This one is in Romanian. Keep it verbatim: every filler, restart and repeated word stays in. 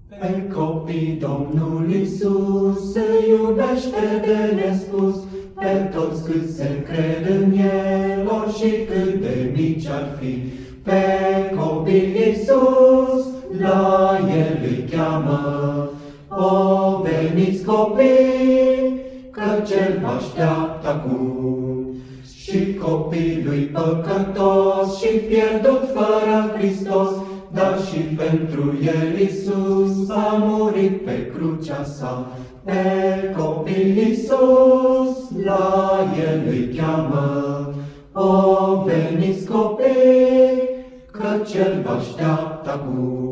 Pe copii Domnul Iisus îi iubește de nespus, pe toți cât se cred în El, și cât de mici ar fi. Pe copii Iisus la El îi cheamă. O, veniți copii, că Cel vă așteaptă acum. Și copilul păcătos și pierdut fără Hristos, dar și pentru el Iisus a murit pe crucea sa. Pe copil Iisus la El îi cheamă. O, veniți copii, că Cel vă așteaptă acum.